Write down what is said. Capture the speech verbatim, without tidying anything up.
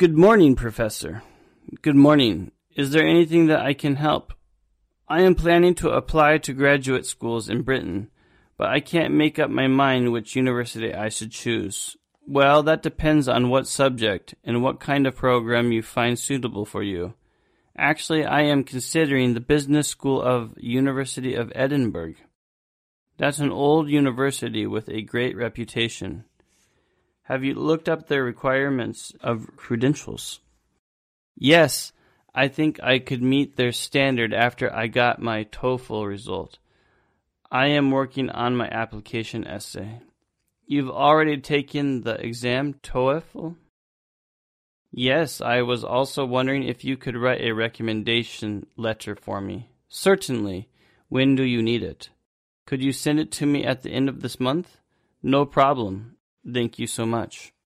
Good morning, Professor. Good morning. Is there anything that I can help? I am planning to apply to graduate schools in Britain, but I can't make up my mind which university I should choose. Well, that depends on what subject and what kind of program you find suitable for you. Actually, I am considering the Business School of University of Edinburgh. That's an old university with a great reputation. Have you looked up their requirements of credentials? Yes, I think I could meet their standard after I got my TOEFL result. I am working on my application essay. You've already taken the exam, TOEFL? Yes, I was also wondering if you could write a recommendation letter for me. Certainly. When do you need it? Could you send it to me at the end of this month? No problem. Thank you so much.